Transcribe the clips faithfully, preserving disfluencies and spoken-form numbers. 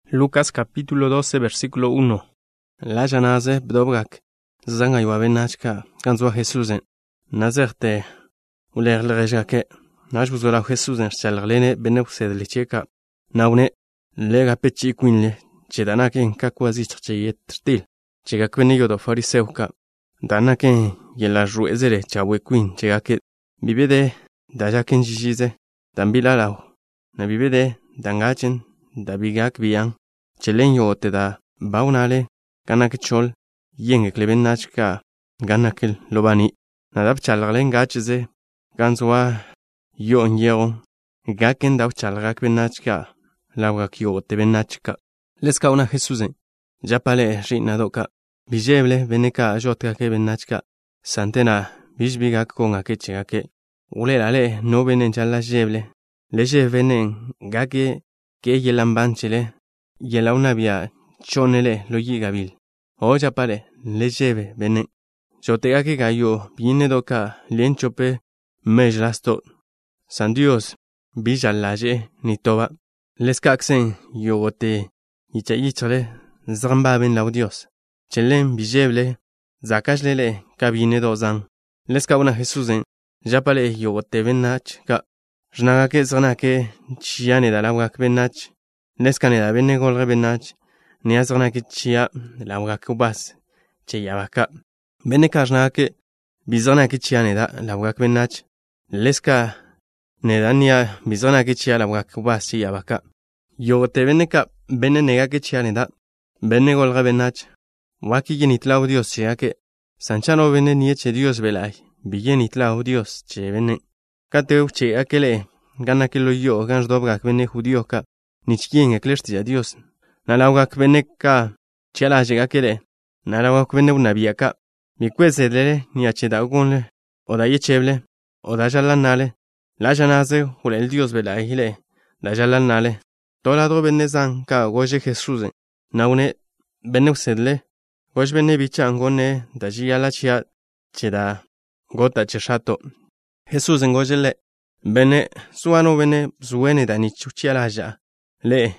Lucas capítulo doce versículo uno. La janaze bdobgak zanga yuabenachka kanzwa Jesusen. Nazerte ulerlerejake najbuzora Jesusen chalrlene beneusedlicheka. Naune lega pechi quinle chedanake kakwazi cheyettil. Chega quenigo do fariseuka. Danake yela ruezere chawe quin chegake bibede dajaken jijize dambilalao. Na bibede dangachen dabigak biang chelen yo te da baunale ganak chol yenge kleben nachka ganakel lobani nadab chalgalen gachize ganzwa yo nyero gaken daw chalgak benachka lawgak yo te benachka leska una Jesusen japale rinadoka bijeble beneka jotka ke benachka santena bijbigak konga ke chegake ulelale no benen challa jeble leje venen gake que yelamban chile, yela una via chonele lo yigabil. O japale, le lleve, bene. Yo te que gayo, viene doca, lienchope, mejlasto. San Dios, villalaje, ni toba. Les caxen, yogote, yicha yichole, zamba ben laudios. Chelen, bijeble, zakajlele, cabine dozan. Les cauna Jesusen, japale, yogote benach, ka. Jnagake zranake chiane da lawgak benach, neskane da benegolre benach, niazranake chia lawgak ubas, che yabaka. Beneka jnagake bizranake chiane da lawgak benach, leska nedania bizranake chia lawgak ubas che yabaka. Yogote beneka benenegake chiane da, benegolre benach, waki genitlau dios cheake, sanchano bene nieche dios belay, bigenitlau dios che bene. Kateu che akele ganakelo yo gans dobgak bene judío ka nichkien eklestia Dios nalawgak bene ka chela llegakele nalawgak bene una viaka mi kwezele ni acheda ugonle oda yecheble oda jalanale la janaze hulel Dios bela hile la jalanale tolado bene zan ka goje Jesús naune bene usedle goj bene bichangone daji ala chia cheda gota cheshato Jesús engojele bene suano bene zuene da ni chuchialaja le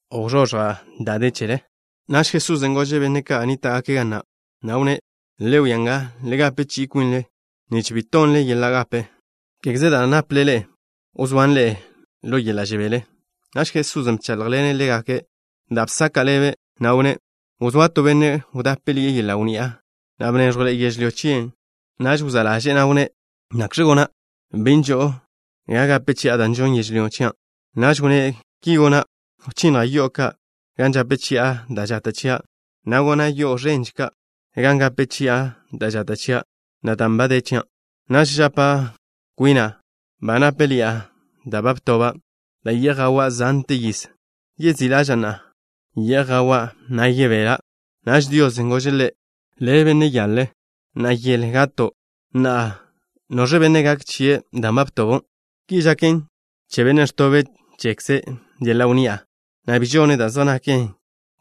ojoja da dechere nash Jesús engoje bene ka anita akegana naune leuyanga lega pechi quinle ni chibitonle yelagape kegzeda naplele uzwanle lo yelajebele nash Jesús mchalglene lega ke dapsaka leve naune uzwato bene udapeli yelaunia nabne jole yejliochien nash uzalaje naune nakshigona Binjo, yaga pechi adanjon yejlionchian. Najune, kigona, china yoka, ganja pechia, dajatachia. Nagona yo renjka, ganga pechia, dajatachia, natamba de chian. Najapa, guina, bana pelia, dabaptoba, la yagawa zantigis. Yezilajana, yagawa, nayevera. Naj dios engojele, levene yalle, nayel gato, na. No rebenegak chie damaptobo, kijaken, chebenestobe chexe de la unia, navisione da zona que,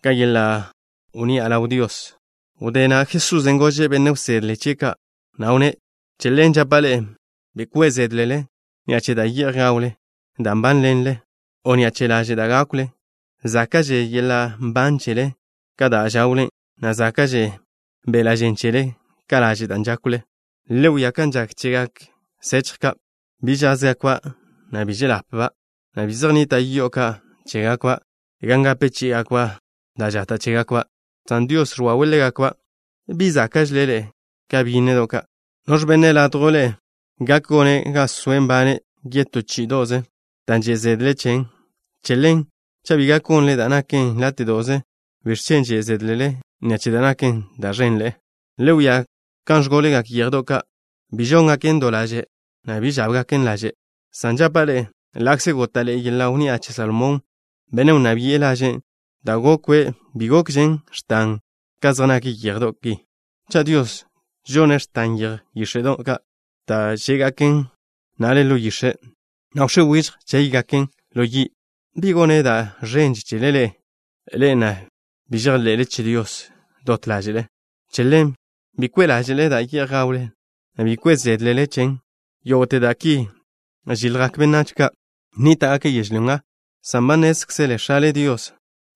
la unia la Dios. Udena Jesús engoje beneuser le checa, naune, chelen japale, bequezed lele, niache da yergaule, damban lenle, oniache la da gacule, zakaje yela banchele, kada jaule, na zakaje, bela genchele, kalaje danjacule. Leu yakanjak chegak sechka bijazakwa na bijelapba na bizarnita yoka chegakwa ganga pechi akwa dajata chegakwa san Dios ruawelegakwa bizakajlele kabine doka nos benela trole gakone gaswembane geto chidoze danjezedle chen chelen chabigakonle danaken late doze virchenje zedlele nyachidanaken darenle leuya Kanjgole gak yerdoka, bijonga ken dolaje, na bijabga ken laje. Sanjapale, lakse gotale yela uni ache salmon, bene una bielaje, dagokwe, bigokjen, stang, kazanaki yerdoki. Cha Dios, jone stang yer, yishedoka, ta jegaken, nale lo yishe. Naushe wich, jegaken, lo yi. Bigone da renj chelele, elena, bijarle leche Dios, dot lajele. Chelem, Bikwela jele da ki gaule. Na bikwezed le lechen. Yo te da ki. Jilrak benachka. Nita ake yejlunga. Sambanes ksele shale Dios.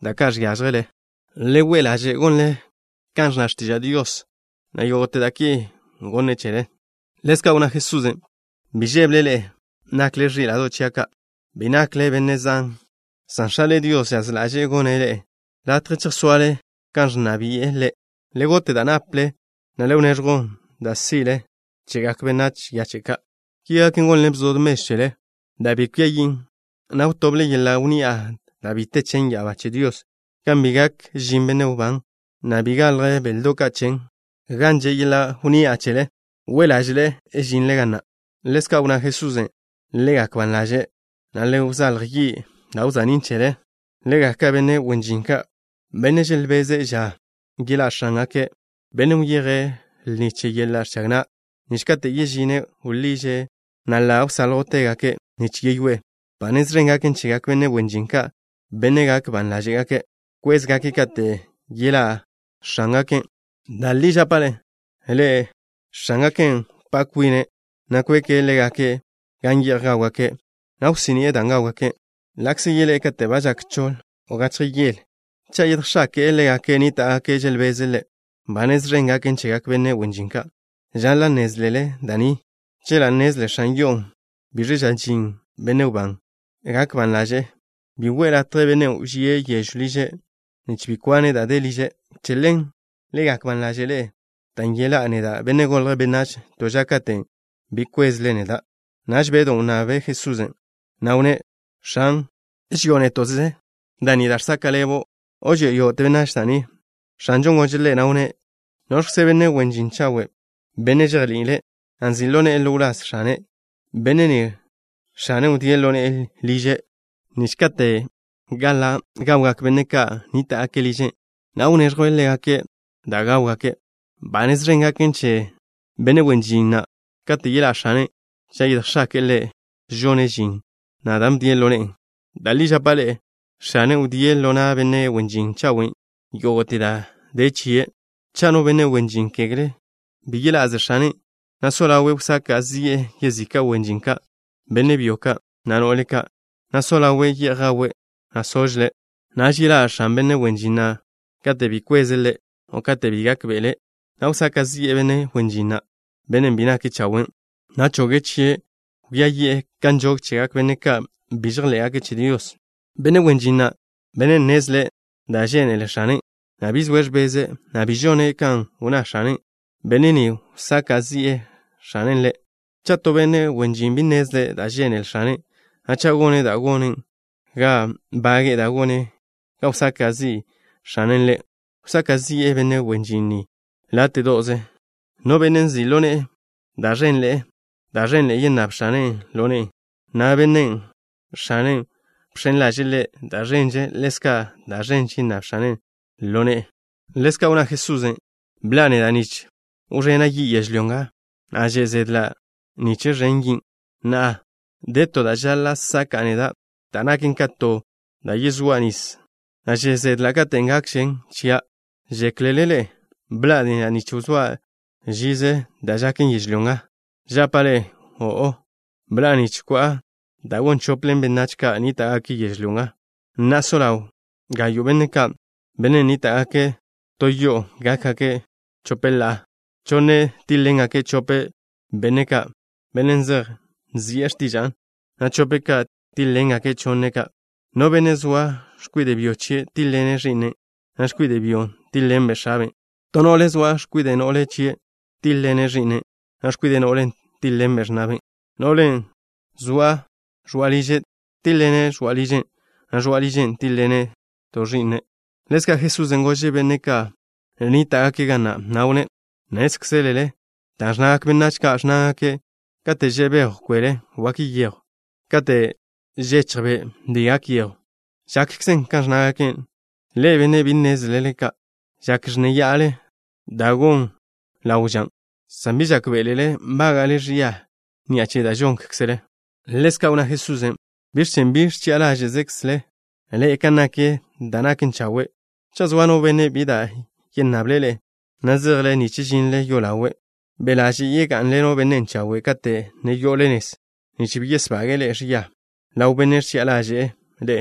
da kash yazgele. Le wela je gonle kanj nashtija Dios. Na yote daki gonne chere. Leska una Jesusen. Bijeblele nakle rilado chiaka. Binakle benezan. Sanshale Dios yazlaje gonele. La trecher soale kanj nabiye le. Le gote da naple. Na le unergon da sile. Chegak benach yacheka. Kia kingon lebzod meshele. Da bikuya yin. Na utoble yela unia. Da bite chen yabache Dios. Kambigak jimbene uban. Na bigalre beldo kachen. Ganje yela unia chele. Welajle e jinle gana. Leska una Jesusen. Lega kwanlaje. Na le uzal rigi. Na uzanin chele. Lega kabene wenjinka. Bene jelbeze ja. Gila shangake. Bene uyere. Niche yela shagna. Nishkate yejine ulije. Na la usalgote gake. Nichiywe. Panes rengaken chigak bene wenjinka. Bene gak banlaje gake. Kwez gake kate. Yela shangake. Dalija pale. Hele. Shangaken pakwine. Nakweke legake. Gangi agawake. Nausini dangawake. Laksi yele kate bajak chol. Ogatri yel. Chayet shake legake nita ake jelbezele. Banes rengaken chigak bene wenjinka. Jala nezlele dani. Chela nezle shanyong. Birija jing bene ubang. Egak banlaje. Biwela tre bene ujie yejulije. Nichbikwane da delije. Chelen. Legak banlaje le. Tangela aneda bene golre benach. Tojakate. Bikwez leneda. Nash bedon nave Jesusen. Naune. Shan. Ishgone toze. Dani darsa kalebo. Oje yo te benach tani. Shanjong ojele naune. Nosh se bene wenjin chawe. Bene jerlile. Anzilone elulas shane. Bene ni. Shane utielone el lije. Nishkate. Gala. Gawak beneka. Nita akelije. Naune jroele ake. Da gawake. Banes rengaken che. Bene wenjina. Kate yela shane. Chayid shakele. Jone jin. Nadam dielone. Dalija pale. Shane utielona bene wenjin chawe. Yogotida. De chie. Chano bene wenjin kegre. Bigila azashane. Nasola we saka zie yezika wenjinka. Bene bioka. Nanoleka. Nasola we yerawe. Nasojle. Najila ashan bene wenjina. Kate bikwezele. O kate bigakbele. Nausaka zie bene wenjina. Bene mbina kichawen. Nachoge chie. Uyaye kanjog chigak bene ka. Bijirle ake chidios. Bene wenjina. Bene nezle. Da jene le shane. Nabiz wejbeze. Nabijone kan una shane. Benini saka zie shanenle. Chato bene wenjimbi nezle da jenel shane. Achagone da gone. Ga bage da gone. Ga usaka zi shanenle. Usaka zie bene wenjini. Late doze. No benen zi lone. Da jenle. Da jenle yenab shane lone. Na benen shane. Pshen la jele da jenje. Leska da jenji nab shane lone. Leska una Jesusen. Blane da nich. Urena yi yejlionga. Aje zedla. Niche rengin. Na. Deto da jala sakaneda. Tanakin kato. Da yezuanis. Aje zedla katengakshen. Chia. Jeklelele. Blane anichuzwa. Jize. Da jakin yejlionga. Japale. O o. Blane chkwa. Da won choplen benachka anita aki yejlionga. Nasolau. Gayo beneka. Benenita ake. Toyo. Gakake. Chopela. Chone tilenga ke chope beneka benenzer ziestijan na chopeka tilenga ke choneka no benezwa shkuide bioche tilene rine na shkuide bio tilembe shabe tonolezwa shkuide nole chie tilene rine na shkuide nole tilembe snabe nole zwa jwalije tilene jwalije na jwalije tilene to rine leska Jesus engoje beneka nita ake gana naune Nesxelele, Tajnak benachka ashnake, Kate jebe quere, wakiyero, Kate jechbe, diakio, Jackson kasnaken, Levene binez leleka, Jackneyale, Dagon, Laujan, Sambijakbelele, Bagale ria, Niache da jonk xele, Leska una Jesusen, Birchen birchi ala jezexle, Le kanake, Danaken chawe, Chazwano bene bida, Yenablele. Nazirle ni chijinle yolawe. Belaji yegan leno benen chawe kate ne yolenes. Ni chibies bagele ria. Lau bener chi alaje. Le.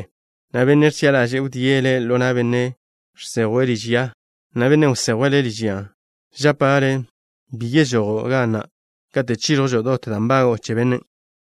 Na benne rchiala je udiele lo na benne rsegweli jia. Na benne usegwele lijia. Japare biye jogo gana. Kate chiro jodo tambago che benne.